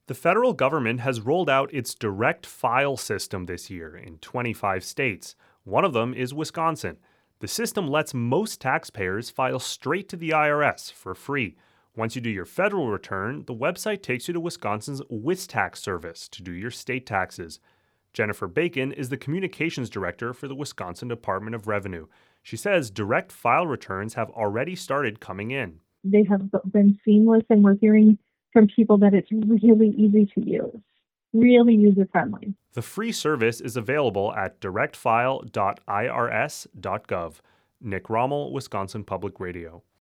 The federal government has rolled out its direct file system this year in 25 states. One of them is Wisconsin. The system lets most taxpayers file straight to the IRS for free. Once you do your federal return, the website takes you to Wisconsin's WisTax service to do your state taxes. Jennifer Bacon is the communications director for the Wisconsin Department of Revenue. She says direct file returns have already started coming in. They have been seamless, and we're hearing from people that it's really easy to use, really user friendly. The free service is available at directfile.irs.gov. Nick Rommel, Wisconsin Public Radio.